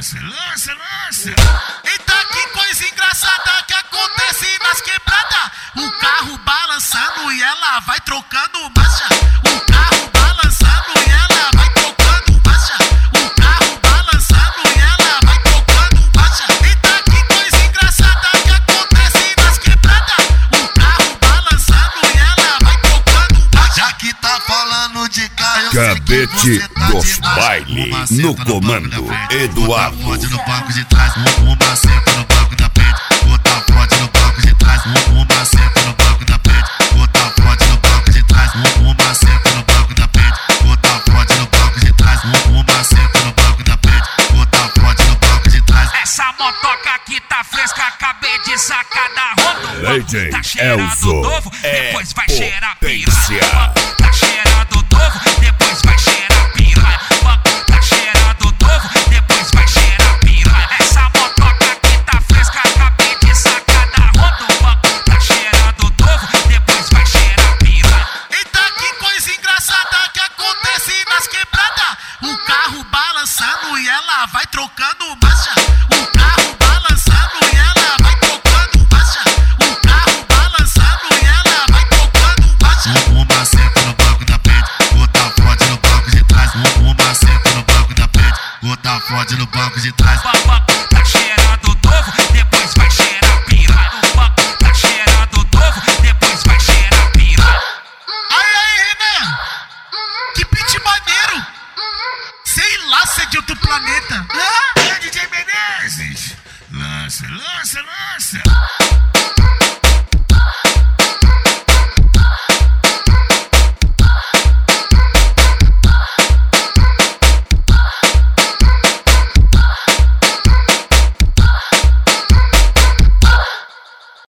Lança. Eita, que coisa engraçada que acontece nas quebradas. O carro balançando e ela vai trocando marcha. O carro balançando e ela vai trocando marcha. O carro balançando e ela vai trocando marcha. Eita, que coisa engraçada que acontece nas quebradas. O carro balançando e ela vai trocando marcha. Já que tá falando de carro, Cadete dos bailes no comando Eduardo. Fode no banco de trás, uma senta no banco da frente, outra fode no banco de trás, uma senta no banco da frente, outra fode no banco de trás, uma senta no banco da frente, outra fode no banco de trás, uma senta no banco da frente, outra fode no banco de trás. Essa motoca aqui tá fresca, acabei de sacar da roda. DJ Tá cheirando Elzo novo, depois vai cheirar potência. piranha. Tá cheirando novo, depois vai cheirar piranha. Tá cheirando novo, depois vai cheirar piranha. Essa motoca aqui tá fresca, acabei de sacar da roda. Tá cheirando novo, depois vai cheirar piranha. Eita, que coisa engraçada que acontece nas quebradas. O carro balançando e ela vai trocando marcha. O carro balançando e ela vai trocando marcha. O carro balançando e ela vai trocando marcha. Uma senta no banco da frente, outra fode no banco de trás, uma senta no banco da frente, outra fode no banco de trás.